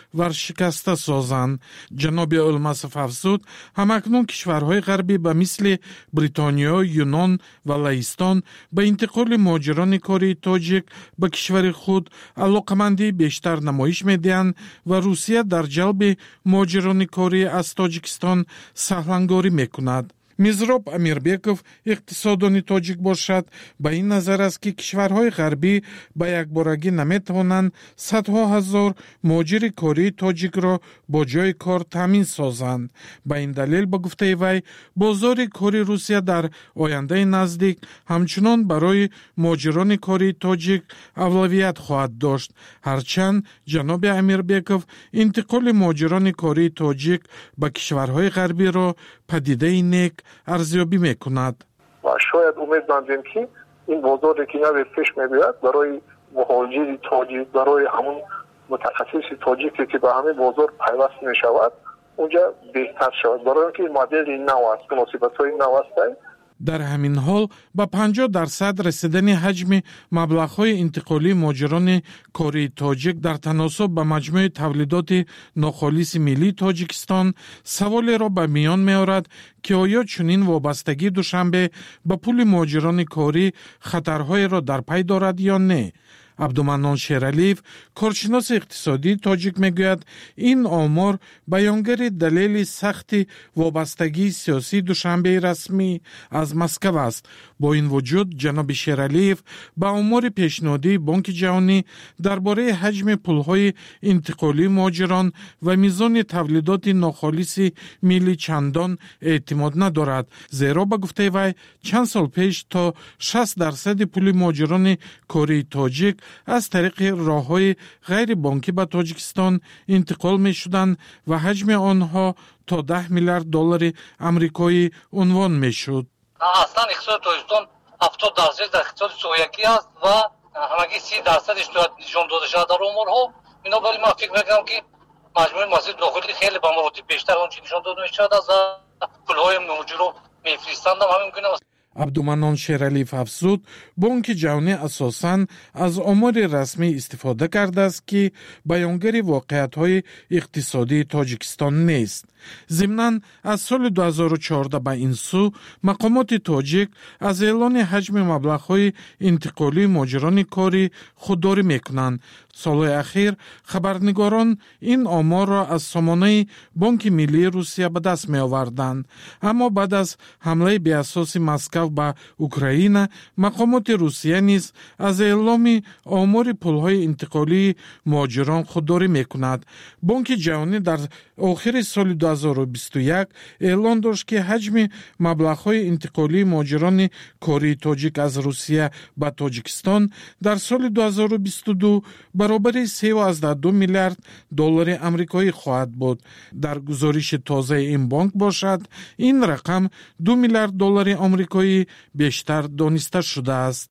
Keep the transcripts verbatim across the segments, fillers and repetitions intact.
ورشکسته سازند. جناب الماسف افزود همکنون کشورهای غربی به مثل بریتانیا، یونان و لهستان به انتقال مهاجران کاری تاجیک به کشور خود علاقمندی بیشتر نمایش میدهند و روسیه در جلب مهاجران کاری از تاجیکستان سهلنگاری میکند. میزراب امیربکов اقتصاددانی تاجیک باشد به این نظر است که کشورهای غربی به یک بارگی نمیتوانند صدها هزار مهاجر کاری تاجیک را با جای کار تامین سازند. به این دلیل به گفته وی بازار کاری روسیه در آینده نزدیک همچنان برای مهاجران کاری تاجیک اولویت خواهد داشت. هرچند جناب امیربکov انتقال مهاجران کاری تاجیک به کشورهای غربی را پدیده نیک ارزیابی میکند. و شاید امیدواریم که این بازاری که نوی پیش میبرد برای مهاجر تاجیک، برای همون متخصص تاجیکی که به همین بازار پیوست میشود اونجا بهتر شود، برای اینکه مدل نو است، مناسبت‌های نو است. در همین حال با پنجاه درصد رسیدن حجم مبلغ‌های انتقالی مهاجران کاری تاجیک در تناسب با مجموع تولیدات ناخالص ملی تاجیکستان سوال را به میان می‌آورد که آیا چنین وابستگی دوشنبه به پول مهاجران کاری خطرهای را در پی دارد یا نه؟ عبدالمنان شیرعلیف کارشناس اقتصادی تاجیک میگوید این آمار بیانگر دلیل سخت وابستگی سیاسی دوشنبه رسمی از مسکو است. با این وجود جناب شیرعلیف با آمار پیشنهادی بانک جهانی درباره حجم پولهای انتقالی مهاجران و میزان تولیدات ناخالص ملی چندان اعتماد ندارد، زیرا به گفته وی چند سال پیش تا شصت درصد پول مهاجران کاری تاجیک از طریق راه‌های غیر بانکی به تاجیکستان انتقال می‌شدند و حجم آنها تا ده میلیارد دلار آمریکایی عنوان می‌شد. اصلا اقتصاد تاجیکستان هفتاد درصد در اقتصاد سویاکی است و همگی سی درصدش نشان داده شده در آمارها. بنابراین من فکر می‌کنم که مجموع محصول داخلی خیلی به مراتب بیشتر آنچه نشان داده می‌شود از پول‌های مهاجر رو می‌فرستند. هم ممکن است عبدالمنان شیرعلیف افزود بانک جهانی اساساً از آمار رسمی استفاده کرده است که بیانگر واقعیت‌های اقتصادی تاجیکستان نیست. ضمناً از سال دو هزار و چهارده به این سو مقامات تاجیک از اعلان حجم مبلغ‌های انتقالی مهاجران کاری خودداری می‌کنند. سال‌های اخیر خبرنگاران این آمار را از سامانه بانک ملی روسیه به دست می‌آوردند، اما بعد از حمله بی‌اساس مسکو به اوکراین مقامات روسیه نیز از اعلام آمار پول‌های انتقالی مهاجران خودداری می‌کند. بانک جهانی در آخر سال دو هزار و بیست و یک اعلان داشت که حجم مبلغ‌های انتقالی مهاجران کاری تاجیک از روسیه به تاجیکستان در سال دو هزار و بیست و دو برابر سه و دو میلیارد دلار آمریکایی خواهد بود. در گزارش تازه این بانک باشد این رقم دو میلیارد دلار آمریکایی بیشتر دانسته شده است.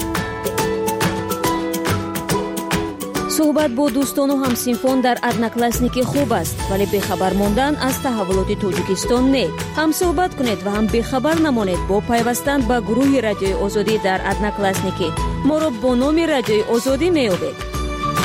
صحبت با دوستان و همسینفان در ادناکلاسنیک خوب است، ولی بخبر ماندن از تحولات تاجیکستان نه. هم صحبت کنید و هم بخبر نمانید با پیوستن به گروه رادیوی آزادی در ادناکلاسنیک. ما را با نام رادیوی آزادی میابید.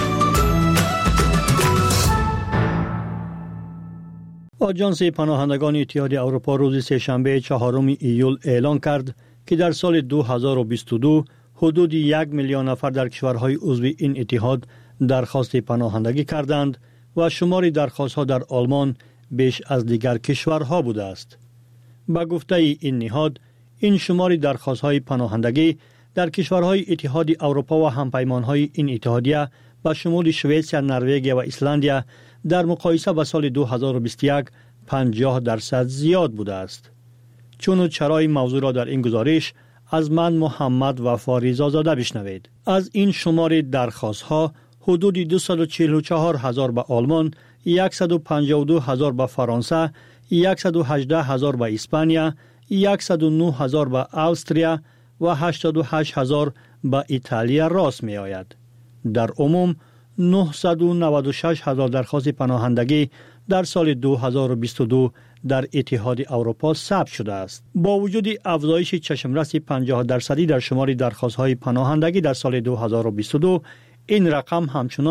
آژانس پناهندگان اتحادیه اروپا روز سه‌شنبه چهارم ایول اعلان کرد که در سال دو هزار و بیست و دو حدود یک میلیون نفر در کشورهای عضو این اتحاد درخواست پناهندگی کردند و شمار درخواست‌ها در آلمان بیش از دیگر کشورها بوده است. با گفته این نهاد این شمار درخواست‌های پناهندگی در کشورهای اتحاد اروپا و همپیمان‌های این اتحادیه با شمول سوئیسرا، نروژ و ایسلند در مقایسه با سال دو هزار و بیست و یک پنجاه درصد زیاد بوده است. چون و چرای موضوع را در این گزارش از من محمد وفا زاده بشنوید. از این شمار درخواست ها حدود دویست و چهل و چهار هزار به آلمان، صد و پنجاه و دو هزار به فرانسه، صد و هجده هزار به اسپانیا، صد و نه هزار به استریا و هشتاد و هشت هزار به ایتالیا راست می آید. در عموم نهصد و نود و شش هزار درخواست پناهندگی در سال دو هزار و بیست و دو در اتحاد اروپا ثبت شده است. با وجود افزایش چشمرس پنجاه درصدی در شمار درخواست‌های پناهندگی در سال دو هزار و بیست و دو، این رقم همچنان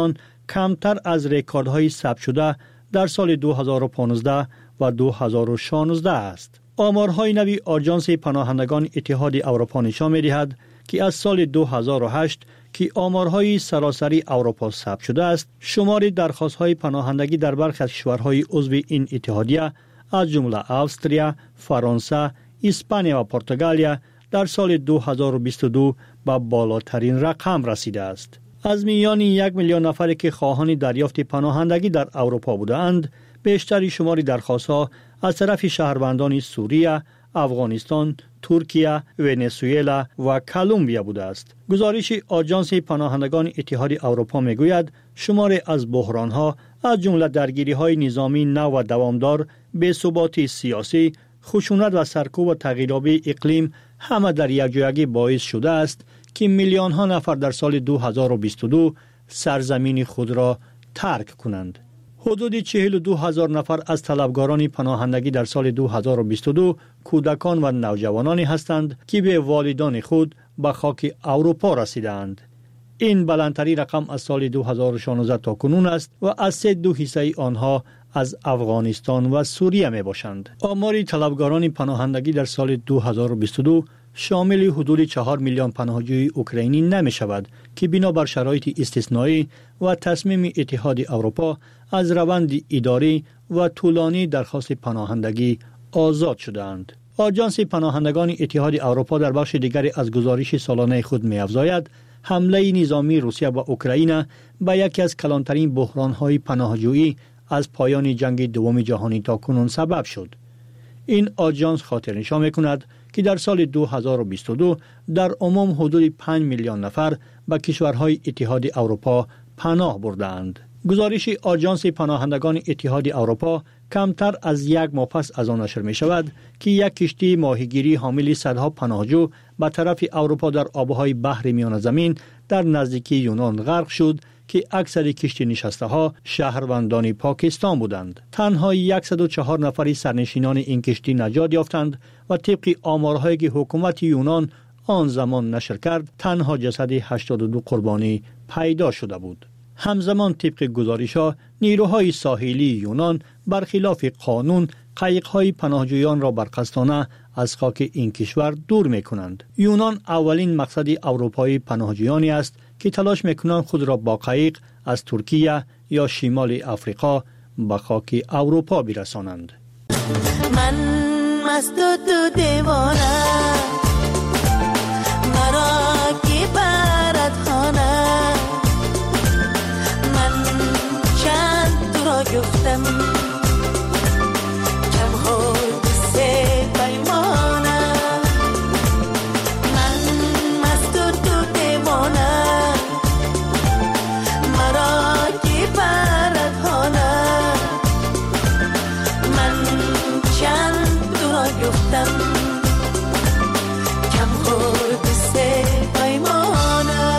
کمتر از رکوردهای ثبت شده در سال دو هزار و پانزده و دو هزار و شانزده است. آمارهای نوی آژانس پناهندگان اتحاد اروپا نشان می‌دهد که از سال دو هزار و هشت که آمارهای سراسری اروپا ثبت شده است، شمار درخواست‌های پناهندگی در برخی از کشورهای عضو این اتحادیه از جمله استرالیا، فرانسه، اسپانیا و پرتغال در سال دو هزار و بیست و دو به بالاترین رقم رسیده است. از میان یک میلیون نفری که خواهان دریافت پناهندگی در اروپا بودند، بیشتر شمار درخواست‌ها از طرف شهروندان سوریه، افغانستان، ترکیه، ونزوئلا و کلمبیا بوده است. گزارش آژانس پناهندگان اتحاد اروپا میگوید شمار از بحران‌ها از جمله درگیری‌های نظامی نو و دوامدار، بی‌ثباتی سیاسی، خشونت و سرکوب و تغییرآبی اقلیم همه در یک جایگی باعث شده است که میلیون ها نفر در سال دو هزار و بیست و دو سرزمین خود را ترک کنند. حدود چهل و دو هزار نفر از طلبگاران پناهندگی در سال دو هزار و بیست و دو کودکان و نوجوانانی هستند که به والدان خود به خاک اروپا رسیدند. این بلندترین رقم از سال دو هزار و شانزده تا کنون است و از سه دو حصه آنها از افغانستان و سوریه می باشند. آمار طلبگاران پناهندگی در سال دو هزار و بیست و دو شامل حدود چهار میلیون پناهجوی اوکراینی نمی شود که بنابر شرایط استثنایی و تصمیم اتحاد اروپا از روند اداری و طولانی درخواست پناهندگی آزاد شدند. آژانس پناهندگان اتحاد اروپا در بخش دیگری از گزارش سالانه خود می افزاید حمله نظامی روسیه به اوکراین به یکی از کلانترین بحران‌های پناهجویی از پایان جنگ دوم جهانی تا کنون سبب شد. این آژانس خاطرنشان می‌کند که در سال دو هزار و بیست و دو در عموم حدود پنج میلیون نفر به کشورهای اتحاد اروپا پناه بردند. گزارش آژانس پناهندگان اتحاد اروپا کمتر از یک ماه پس از آن نشر می شود که یک کشتی ماهیگیری حامل صدها پناهجو به طرف اروپا در آبهای بحر میان زمین در نزدیکی یونان غرق شد که اکثر کشتی نشسته ها شهروندان پاکستان بودند. تنها صد و چهار نفری سرنشینان این کشتی نجات یافتند و طبق آمارهایی که حکومت یونان آن زمان نشر کرد تنها جسد هشتاد و دو قربانی پیدا شده بود. همزمان طبق گزارش‌ها نیروهای ساحلی یونان برخلاف قانون قایق‌های پناهجویان را برقصدانه از خاک این کشور دور می‌کنند. یونان اولین مقصد اروپایی پناهجویانی است که تلاش می‌کنند خود را با قایق از ترکیه یا شمال افریقا به خاک اروپا برسانند. من مست و دیوانه مرا کی برات خانه من چند تو را گفتم کم خود سه پیمانه من مست و تو دیوانه مرا کی برات خانه من چند تو را گفتم کم خود سه پیمانه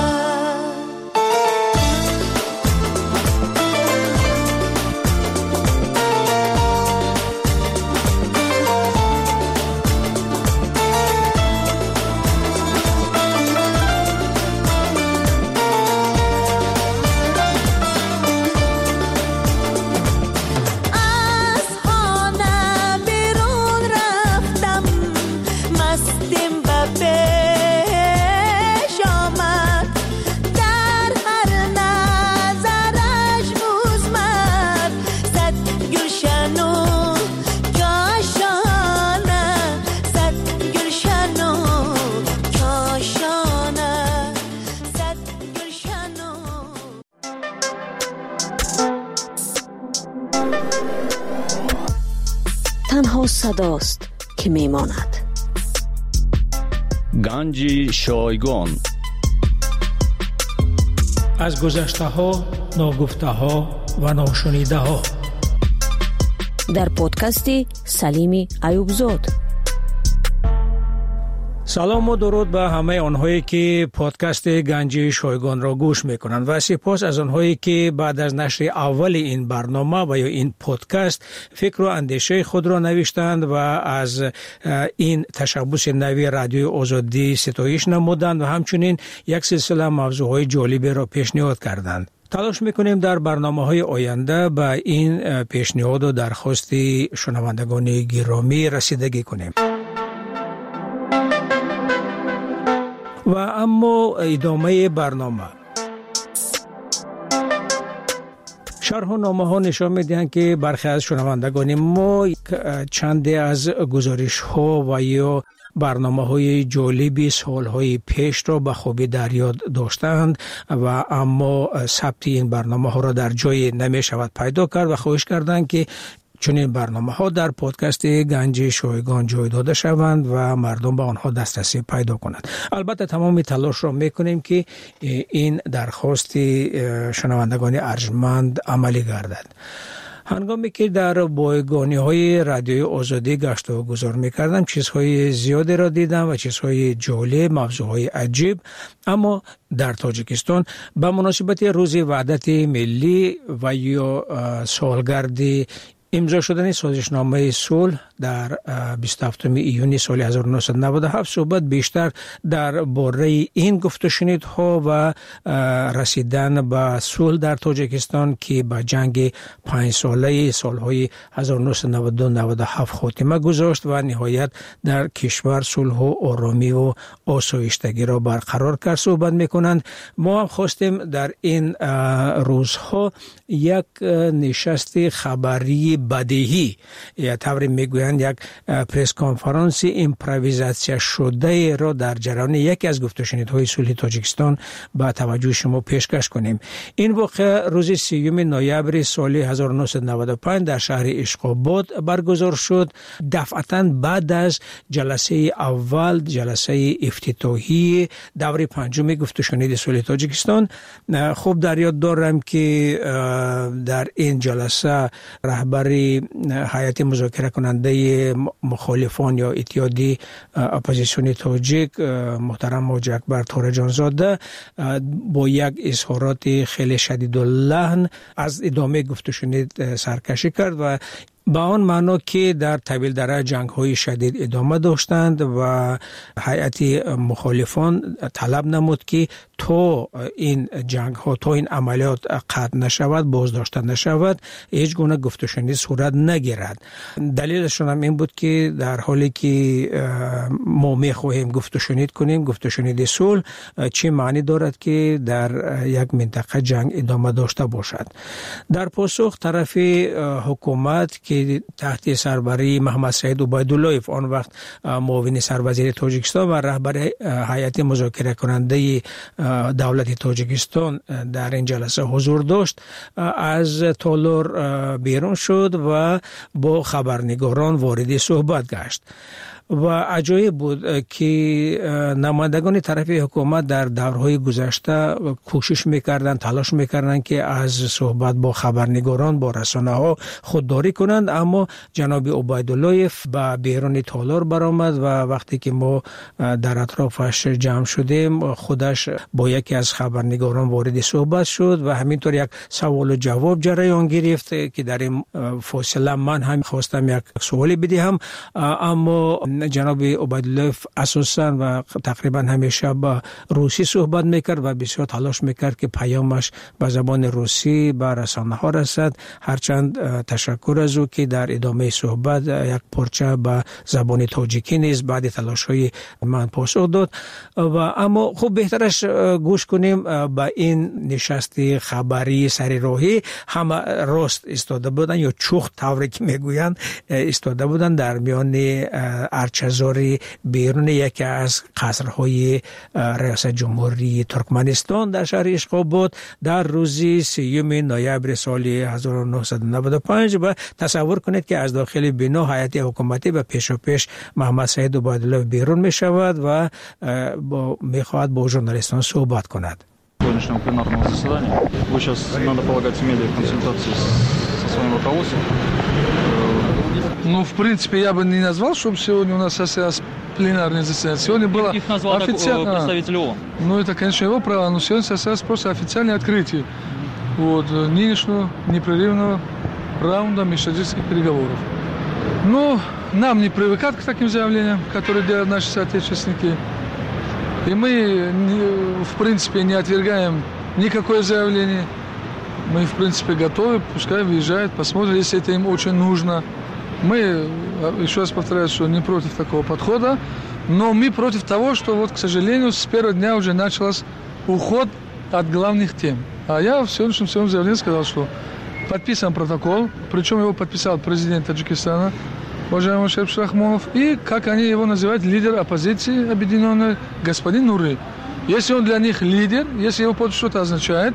تنها صداست که میماند. گنج شایگان از گذشته ها، ناگفته ها و ناشنیده ها در پادکست سلیم ایوبزاد. سلام و درود به همه آنهایی که پادکست گنج شایگان را گوش میکنند و سپاس از آنهایی که بعد از نشر اول این برنامه و یا این پادکست فکر و اندیشه خود را نوشتند و از این تشبث نوی رادیو آزادی ستایش نمودند و همچنین یک سلسله موضوعهای جالبی را پیشنهاد کردند. تلاش میکنیم در برنامه‌های آینده به این پیشنهاد و درخواست شنوندگان گرامی رسیدگی کنیم. و اما ادامه برنامه، شرح و نامه ها نشان میدهند که برخی از شنوندگان ما چندی از گزارش ها و یا برنامه های جالبی سال های پیش را به خوبی در یاد داشتند و اما ثبت این برنامه ها را در جای نمی شود پیدا کرد و خواهش کردند که چنین برنامه ها در پادکست گنج شایگان جای داده شوند و مردم به آنها دسترسی پیدا کنند. البته تمام تلاش را میکنیم که این درخواست شنوندگان ارجمند عملی گردد. هنگامی که در بایگانی های رادیوی آزادی گشت و گذار میکردم چیزهای زیادی را دیدم و چیزهای جالب، موضوعهای عجیب. اما در تاجیکستان به مناسبت روز وحدت ملی و یا سالگرد امضا شدن سازشنامه صلح در بیست و هفتم ایون سال هزار و نهصد و نود و هفت صحبت بیشتر در باره این گفت و شنیدها و رسیدن به صلح در تاجیکستان که با جنگ پنج ساله سالهای هزار و نهصد و نود و دو نود و هفت خاتمه گذاشت و نهایت در کشور صلح و آرامی و آسایشتگی را برقرار کرد صحبت میکنند. ما هم خواستیم در این روزها یک نشست خبری بدیهی یا طوری میگویند یک پرس کنفرانس ایمپرویزاسیون شده را در جریان یکی از گفت و شنیدهای صلح تاجیکستان به توجه شما پیشکش کنیم. این واقعه روز سیوم نوامبر سال هزار و نهصد و نود و پنج در شهر اشقاباد برگزار شد، دفعتاً بعد از جلسه اول، جلسه افتتاحی دوره پنجم گفت و شنید صلح تاجیکستان. خوب در یاد دارم که در این جلسه رهبر هیئت مذاکره کننده مخالفان یا اتحادیه اپوزیسیون تاجیک محترم حاجی اکبر تورجان زاده با یک اظهارات خیلی شدید اللحن از ادامه گفت و شنید سرکشی کرد و با آن معنا که در طویل دره جنگ های شدید ادامه داشتند و هیئت مخالفان طلب نمود که تا این جنگ ها، تا این عملیات قطع نشود، بازداشته نشود، هیچ گونه گفت و شنید صورت نگیرد. دلیلشون هم این بود که در حالی که ما میخواهیم گفت و شنید کنیم، گفت و شنید صلح چه معنی دارد که در یک منطقه جنگ ادامه داشته باشد. در پاسخ طرف حکومت که تحت سربری محمد سعید عبیداللهیف آن وقت معاون سروزیر تاجیکستان و رهبر هیئت مذاکره کننده دولت تاجیکستان در این جلسه حضور داشت، از تالار بیرون شد و با خبرنگاران وارد صحبت گشت و عجایب بود که نمایندگان طرف حکومت در دورهای گذشته کوشش میکردند، تلاش میکردند که از صحبت با خبرنگاران، با رسانه ها خودداری کنند، اما جناب عبیداللهیف به بیرون تالار برآمد و وقتی که ما در اطرافش جمع شدیم خودش با یکی از خبرنگاران وارد صحبت شد و همینطور یک سوال و جواب جریان گرفت که در این فاصله من هم خواستم یک سوالی بدهم، اما جناب عبیداللهیف اساساً و تقریبا همیشه با روسی صحبت میکرد و بسیار تلاش میکرد که پیامش به زبان روسی به رسانه ها رسد. هرچند تشکر از او که در ادامه صحبت یک پارچه به زبان تاجیکی نیز بعد تلاش های من پاسخ داد و اما خوب بهترش گوش کنیم به این نشست خبری سری راهی. همه راست استاده بودن یا چوخ طوری که میگویند استاده بودن در میان ارچه‌زاری بیرون یکی از قصرهای ریاست جمهوری ترکمنستان در شهر اشقاباد در روز سیوم نوامبر سال هزار و نهصد و نود و پنج و تصور کنید که از داخل بنا هیئت حکومتی به پیش و پیش محمد سعید عبیدالله بیرون می شود و با میخواهد با ژورنالیستان صحبت کند. сегодняшнем пленарном заседании. Вы сейчас, надо полагать, имели консультации со своим руководством? Ну, в принципе, я бы не назвал, чтобы сегодня у нас состоялось пленарное заседание. Сегодня было их назвал официально... представитель ООН. Ну, это, конечно, его право, но сегодня состоялось просто официальное открытие вот, нынешнего непрерывного раунда межстуденческих переговоров. Ну, нам не привыкать к таким заявлениям, которые делают наши соотечественники. И мы, в принципе, не отвергаем никакое заявление Мы, в принципе, готовы, пускай выезжают, посмотрим, если это им очень нужно. Мы, еще раз повторяю, что не против такого подхода, но мы против того, что, вот, к сожалению, с первого дня уже начался уход от главных тем. А я в сегодняшнем своем заявлении сказал, что подписан протокол, причем его подписал президент Таджикистана, уважаемый Шериф Шахмонов, и, как они его называют, лидер оппозиции объединенной, господин Нуры. Если он для них лидер, если его подпись что-то означает,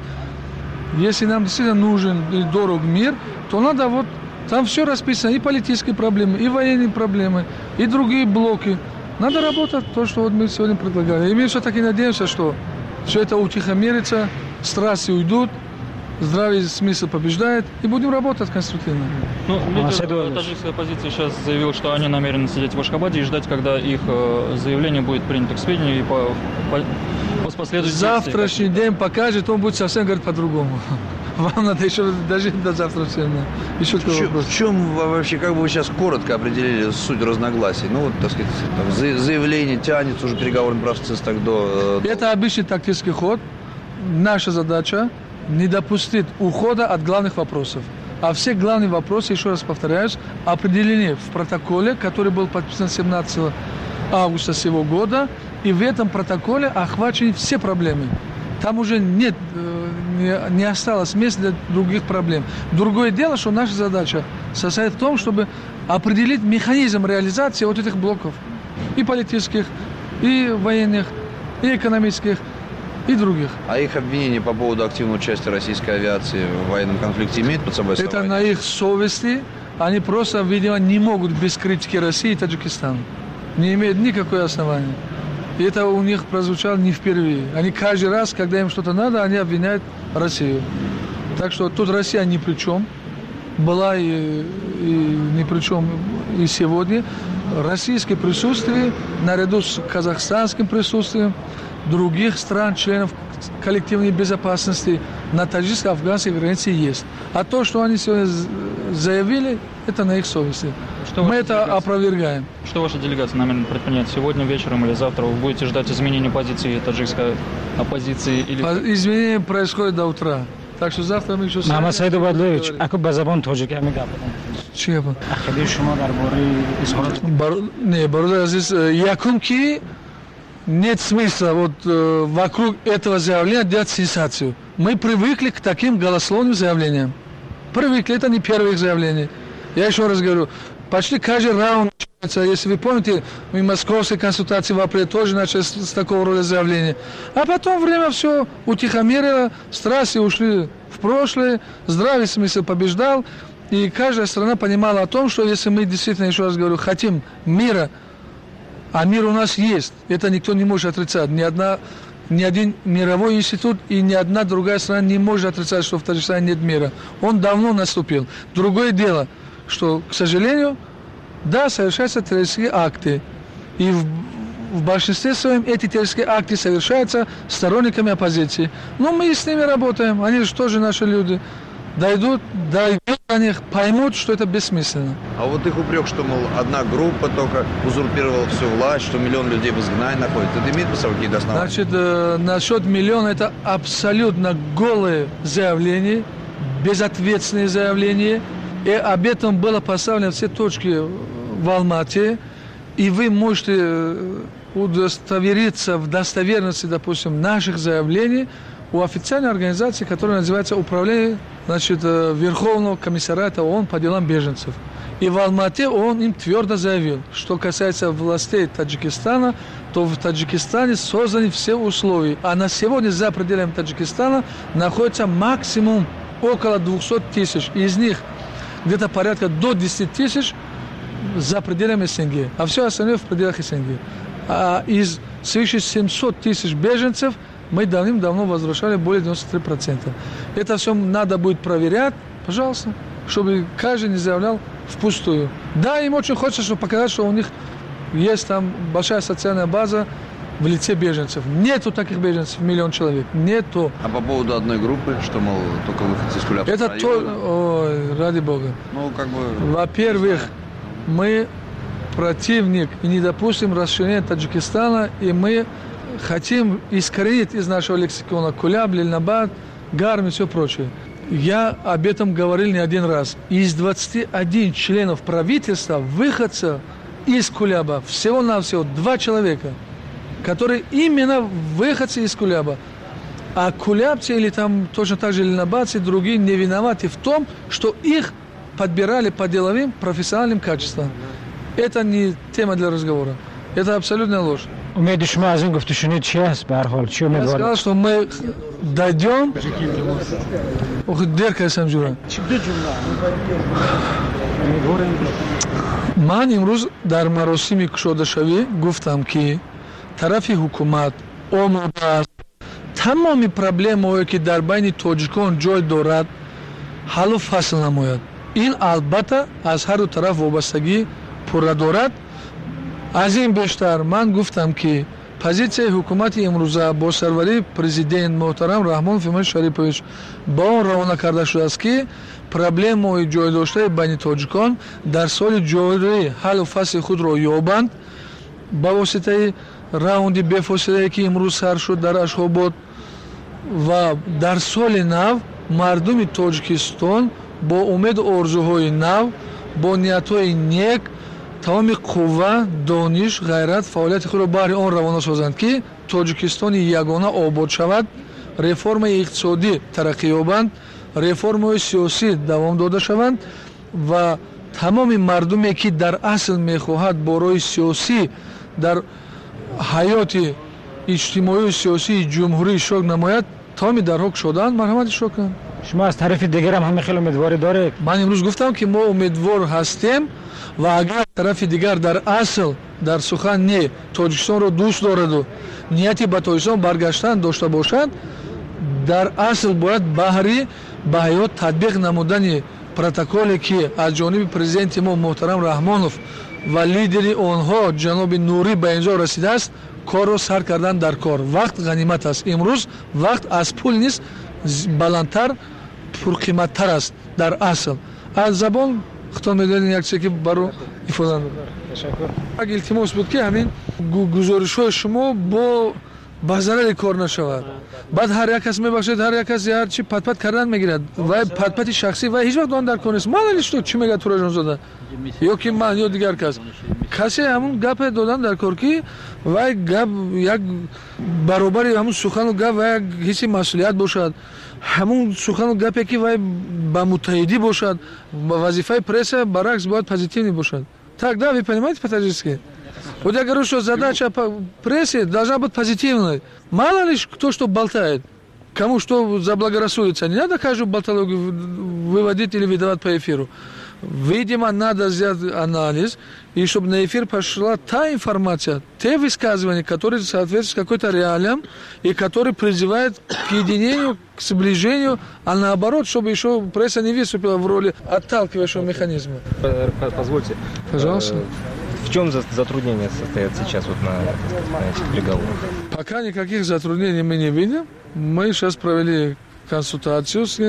если нам действительно нужен и дорог мир, то надо вот, там все расписано, и политические проблемы, и военные проблемы, и другие блоки. Надо работать, то, что вот мы сегодня предлагали. И мы все-таки надеемся, что все это утихомирится, страсти уйдут, здравый смысл побеждает, и будем работать конструктивно. Ну, лидер таджикской оппозиции сейчас заявил, что они намерены сидеть в Ашхабаде и ждать, когда их э, заявление будет принято к сведению и по, по, последующей завтрашний действия. День покажет, он будет совсем говорить по-другому. Вам надо еще дожить до завтрашнего дня. Еще в, чем, в чем вообще, как бы вы сейчас коротко определили суть разногласий? Ну, вот, так сказать, там, заявление тянется, уже переговорный процесс так до... Это обычный тактический ход. Наша задача не допустить ухода от главных вопросов. А все главные вопросы, еще раз повторяюсь, определены в протоколе, который был подписан семнадцатого августа сего года. И в этом протоколе охвачены все проблемы. Там уже нет, не, не осталось места для других проблем. Другое дело, что наша задача состоит в том, чтобы определить механизм реализации вот этих блоков. И политических, и военных, и экономических, и других. А их обвинения по поводу активного участия российской авиации в военном конфликте имеют под собой основания? Это на их совести. Они просто, видимо, не могут без критики России и Таджикистана. Не имеют никакого основания. И это у них прозвучало не впервые. Они каждый раз, когда им что-то надо, они обвиняют Россию. Так что тут Россия ни при чем. Была и, и ни при чем и сегодня. Российское присутствие, наряду с казахстанским присутствием, других стран, членов коллективной безопасности на таджикско-афганской границе есть. А то, что они сегодня заявили, это на их совести. Что Мы это делегация? Опровергаем. Что ваша делегация намерена предпринять сегодня вечером или завтра? Вы будете ждать изменения позиции таджикской оппозиции? Или... Изменения происходят до утра. Так что завтра мы еще... Мама Сайду Бадлович, ако ба забон тоджики ами гап. Чего? Ахиди шумо дар бораи изҳорот. Не, бародар азиз, якум ки нет смысла вот э, вокруг этого заявления делать сенсацию. Мы привыкли к таким голословным заявлениям. Привыкли, это не первое заявление. Я еще раз говорю, почти каждый раунд начинается. Если вы помните, в московской консультации в апреле тоже начались с, с такого рода заявления. А потом время все утихомирило, страсти ушли в прошлое, здравый смысл побеждал. И каждая страна понимала о том, что если мы действительно, еще раз говорю, хотим мира, а мир у нас есть, это никто не может отрицать. Ни, одна, ни один мировой институт и ни одна другая страна не может отрицать, что в Таджикистане нет мира. Он давно наступил. Другое дело, что, к сожалению, да, совершаются террористические акты. И в, в большинстве своем эти террористические акты совершаются сторонниками оппозиции. Но мы с ними работаем, они же тоже наши люди. Дойдут, дойдут до них, поймут, что это бессмысленно. А вот их упрек, что, мол, одна группа только узурпировала всю власть, что миллион людей в изгнании находится, это имеет по собой какие-то основания? Значит, э, насчет миллиона это абсолютно голое заявление, безответственное заявление. И об этом было поставлено все точки в Алмате. И вы можете удостовериться в достоверности, допустим, наших заявлений у официальной организации, которая называется Управление, значит, Верховного комиссариата ООН по делам беженцев. И в Алмате он им твердо заявил, что касается властей Таджикистана, то в Таджикистане созданы все условия. А на сегодня за пределами Таджикистана находится максимум около двухсот тысяч. Из них где-то порядка до десяти тысяч за пределами СНГ. А все остальное в пределах СНГ. А из свыше семисот тысяч беженцев мы давным-давно возвращали более девяноста трёх процентов. Это все надо будет проверять, пожалуйста, чтобы каждый не заявлял впустую. Да, им очень хочется, чтобы показать, что у них есть там большая социальная база в лице беженцев. Нету таких беженцев, миллион человек. Нету. А по поводу одной группы, что, мол, только выходцы из Кулябского Это то... Ой, ради бога. Ну, как бы... Во-первых, мы противник и не допустим расширения Таджикистана, и мы хотим искоренить из нашего лексикона Куляб, Лильнабад, Гарм и все прочее. Я об этом говорил не один раз. Из двадцати одного членов правительства выходцев из Кулеба всего-навсего два человека, которые именно выходцы из Кулеба. А кулябцы или там точно так же ленобацы, другие не виноваты в том, что их подбирали по деловым профессиональным качествам. Это не тема для разговора. Это абсолютная ложь. Умеете шума аз ин гуфтушунид чи аст ба ҳар ҳол? Чӣ умедвор? Я сказал, что мы дойдем. Ох, дерка сам жура. Ман имрӯз дар маросими кушодашавӣ гуфтам ки тарафи ҳукумат омодааст тамоми проблемаое ки дар байни тоҷикон ҷой дорад ҳаллу фасл намояд. Ин албатта аз ҳарду тараф вобастагӣ пурра дорад. аз ин бештар ман гуфтам ки позитсияи ҳукумати имрӯза бо сарварии президент муҳтарам Раҳмонов Имомали Шарипович ба он равона карда шудааст ки проблемаи ҷойдоштаи байни тоҷикон дар соли ҷорӣ ҳаллу фасли худро ёбанд ба воситаи раунди бефосилае ки имрӯз сар шуд дар Ашхобод ва дар соли нав мардуми Тоҷикистон бо умеду орзуҳои нав бо ниятҳои нек тамоми қувва, дониш, ғайрат, фаъолияти худро баҳри он равона созанд ки Тоҷикистони ягона обод шавад, реформаи иқтисодӣ тараққӣ ёбанд, реформаи сиёсӣ давом дода шаванд ва тамоми мардуме ки дар асл мехоҳад бо роҳи сиёсӣ дар ҳаёти иҷтимоию сиёсии ҷумҳурӣ шок намояд, тамоми дарҳо кушоданд, марҳамат ишро кунанд. шумо аз тарафи дигарам ҳама хеле умедворӣ доред? Ман имрӯз гуфтам ки мо умедвор ҳастем ва агар тарафи дигар дар асл дар сухан не Тоҷикистонро дӯст дораду нияти ба Тоҷикистон баргаштан дошта бошад, дар асл бояд баҳри ба ҳаёт татбиқ намудани протоколе ки аз ҷониби президенти мо муҳтарам Раҳмонов ва лидери онҳо ҷаноби Нурӣ ба инҷо расидааст, корро сар кардан дар кор. Вақт ғанимат аст. Имрӯз вақт аз пул низ баландтар, пурқиматтар аст дар асл. Аз забон хитоб медодем як чизе ки баро ифода ташаккур. Як илтимос буд ки ҳамин гузоришҳои шумо бо ба зарари кор нашавад. Баъд ҳар як кас мебахшед, ҳар як кас ҳар чи пат-пат кардан мегирад. Вай пат-пати шахсӣ вай ҳеҷ вақт он дар кор нест. Маълуми што чӣ мегӯяд Тураҷонзода? Ё ки ман ё дигар кас. Касе ҳамун гапе додан дар кор ки вай гап як баробари ҳамун сухану гап вай як ҳисси масъулият бошад. ҳамун сухану гапе ки вай ба муттаҳидӣ бошад, вазифаи пресса баръакс бояд позитивный бошад. Так, да, вы понимаете по-таджикски? Вот я говорю, что задача прессы должна быть позитивной. Мало ли кто что болтает, кому что заблагорассудится. Не надо каждую болтологию выводить или выдавать по эфиру. Видимо, надо сделать анализ, и чтобы на эфир пошла та информация, те высказывания, которые соответствуют какой-то реалиям, и которые призывают к единению, к сближению, а наоборот, чтобы еще пресса не выступила в роли отталкивающего механизма. Позвольте. Пожалуйста. В чем затруднения состоят сейчас вот на, на этих переговорах? Пока никаких затруднений мы не видим. Мы сейчас провели консультацию с,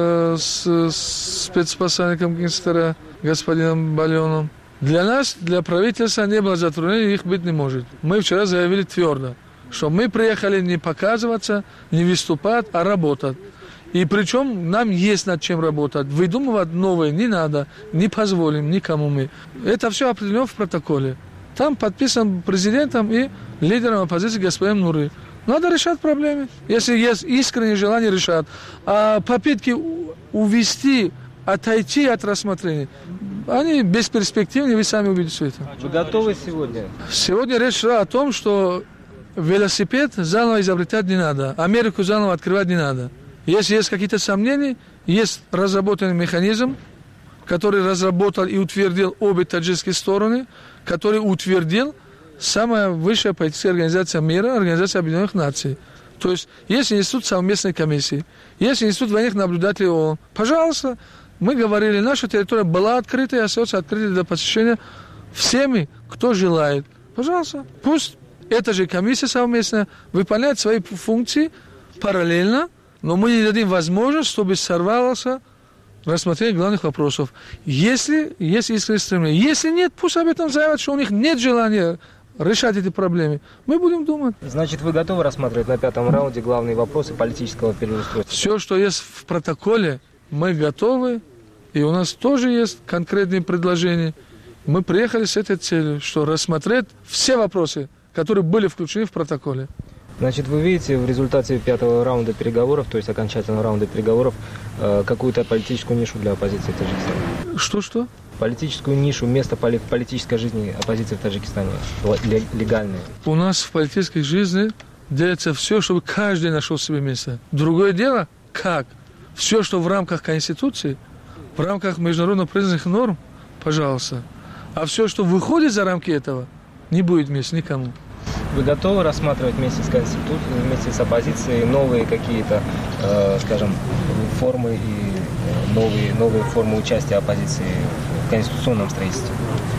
с, с спецпосланником Генштаба господином Балионом. Для нас, для правительства не было затруднений, их быть не может. Мы вчера заявили твердо, что мы приехали не показываться, не выступать, а работать. И причем нам есть над чем работать. Выдумывать новые не надо, не позволим никому мы. Это все определено в протоколе. Там подписан президентом и лидером оппозиции господином Нуры. Надо решать проблемы. Если есть искреннее желание решать. А попытки увести, отойти от рассмотрения, они бесперспективны, вы сами увидите это. Вы готовы сегодня? Сегодня речь шла о том, что велосипед заново изобретать не надо. Америку заново открывать не надо. Если есть какие-то сомнения, есть разработанный механизм, который разработал и утвердил обе таджикские стороны, который утвердил самая высшая политическая организация мира, Организация Объединенных Наций. То есть есть институт совместной комиссии, есть институт военных наблюдателей ООН. Пожалуйста, мы говорили, наша территория была открыта и остается открытой для посещения всеми, кто желает. Пожалуйста, пусть эта же комиссия совместная выполняет свои функции параллельно, но мы не дадим возможность, чтобы сорвалось рассмотрение главных вопросов. Если есть искреннее стремление, если нет, пусть об этом заявят, что у них нет желания решать эти проблемы, мы будем думать. Значит, вы готовы рассматривать на пятом раунде главные вопросы политического переустройства? Все, что есть в протоколе, мы готовы. И у нас тоже есть конкретные предложения. Мы приехали с этой целью, что рассмотреть все вопросы, которые были включены в протоколе. Значит, вы видите в результате пятого раунда переговоров, то есть окончательного раунда переговоров, какую-то политическую нишу для оппозиции в Таджикистане? Что-что? Политическую нишу, место политической жизни оппозиции в Таджикистане, легальное. У нас в политической жизни делается все, чтобы каждый нашел себе место. Другое дело, как? Все, что в рамках Конституции, в рамках международно признанных норм, пожалуйста. А все, что выходит за рамки этого, не будет места никому. Вы готовы рассматривать вместе с Конституцией, вместе с оппозицией новые какие-то, э, скажем, формы и новые, новые формы участия оппозиции в конституционном строительстве?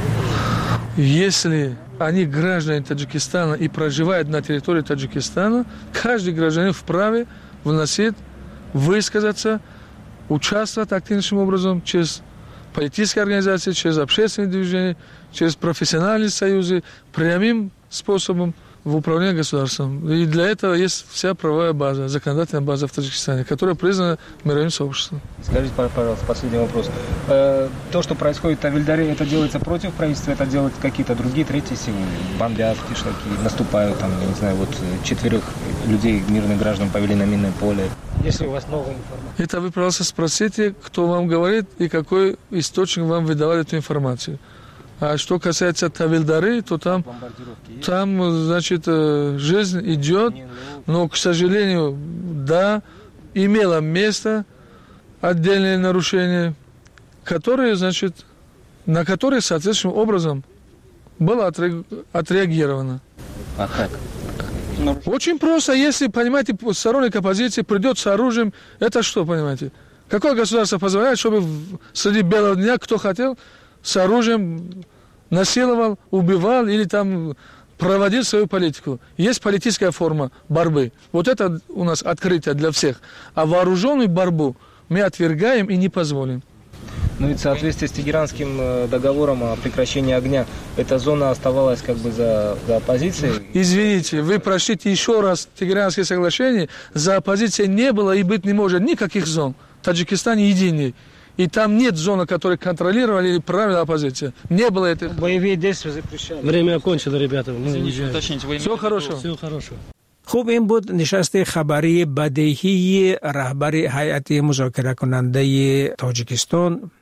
Если они граждане Таджикистана и проживают на территории Таджикистана, каждый гражданин вправе вносить, высказаться, участвовать активнейшим образом через политические организации, через общественные движения, через профессиональные союзы, прямым способом в управлении государством. И для этого есть вся правовая база, законодательная база в Таджикистане, которая признана мировым сообществом. Скажите, пожалуйста, последний вопрос. То, что происходит в Авильдаре, это делается против правительства, это делают какие-то другие, третьи силы? Бомбят, кишлаки, наступают, там, я не знаю, вот четверых людей, мирных граждан, повели на минное поле. Если у вас новая информация. Это вы, пожалуйста, спросите, кто вам говорит и какой источник вам выдавал эту информацию. А что касается Авильдары, то там, там, значит, жизнь идет, но, к сожалению, да, имело место отдельные нарушения, которые, значит, на которые соответствующим образом было отреагировано. А как? Очень просто, если, понимаете, сторонник оппозиции придет с оружием, это что, понимаете? Какое государство позволяет, чтобы среди белого дня кто хотел с оружием насиловал, убивал или там проводил свою политику? Есть политическая форма борьбы. Вот это у нас открытие для всех. А вооруженную борьбу мы отвергаем и не позволим. Но ведь в соответствии с Тегеранским договором о прекращении огня, эта зона оставалась как бы за, за оппозицией. Извините, вы прочтите еще раз Тегеранские соглашения. За оппозицией не было и быть не может никаких зон. Таджикистан единый. И там нет зоны, которые контролировали или правила оппозиция. Не было этого. Боевые действия запрещали. Время окончено, ребята. Все хорошо. Все хорошо. خوب این بود نشست خبری بدیهی رهبر هیئت مذاکره کننده تاجیکستان.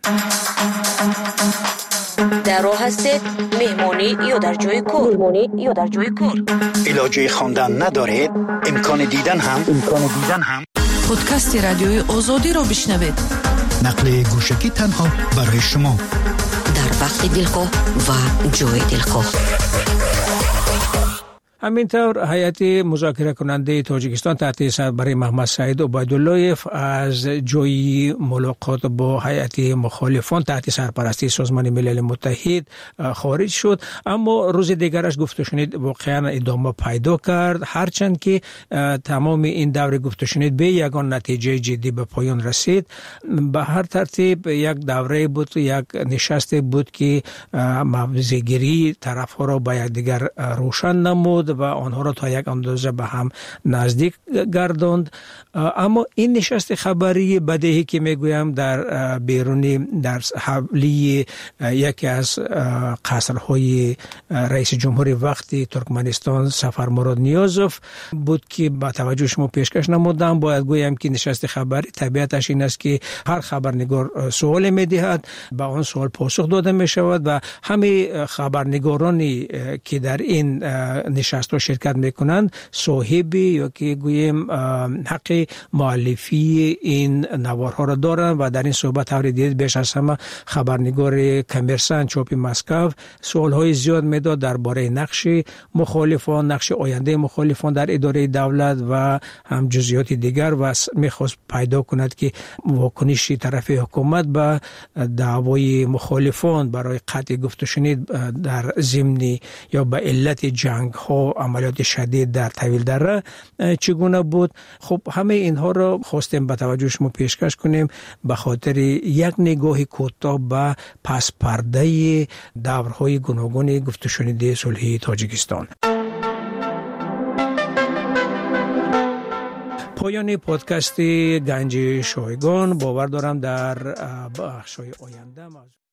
در راه هستید مهمانی یا در جای کار مهمانی یا در جای کار علاجه خواندن ندارید امکان دیدن هم امکان دیدن هم پادکست رادیوی آزادی را بشنوید نقل گوشکی تنها برای شما در وقت دلخواه و جای دلخواه. همینطور هیئت مذاکره کننده تاجیکستان تحت سربری محمد سعید عبیداللهیف از جای ملاقات با هیئت مخالفان تحت سرپرستی سازمان ملل متحد خارج شد، اما روز دیگرش گفت و شنید واقعا ادامه پیدا کرد، هرچند که تمام این دور گفت و شنید به یگان نتیجه جدی به پایان رسید. به هر ترتیب یک دوره بود، یک نشست بود که موضع‌گیری طرف‌ها را به یکدیگر روشن نمود و آنها را تا یک اندازه به هم نزدیک گرداند. اما این نشست خبری بدیهی که میگویم در بیرونی در حولی یکی از قصرهای رئیس جمهوری وقتی ترکمنستان سفر مراد نیازوف بود که با توجه شما پیشکش نمودم. باید گویم که نشست خبری طبیعتش این است که هر خبرنگار سوال میدهد، به آن سوال پاسخ داده می شود و همه خبرنگارانی که در این نشست رو شرکت میکنند صاحبی یا که گویم حق مؤلفی این نوارها را دارند و در این صحبت ها دید بیش از همه خبرنگار کمرسان چاپ مسکو سوالهای زیاد میداد درباره نقش مخالفان، نقش آینده مخالفان در اداره دولت و هم جزئیات دیگر و میخواست پیدا کند که واکنش طرف حکومت به دعوای مخالفان برای قطع گفت و شنید در ضمن یا به علت جنگ ها با عملیات شدید در طویل دره چگونه بود. خب همه اینها را خواستیم به توجه شما پیشکش کنیم به خاطر یک نگاه کوتاه به پس پرده دورهای گوناگون گفت و شنود صلحی تاجیکستان. پایان پادکست گنج شایگان. باور دارم در بخش‌های آینده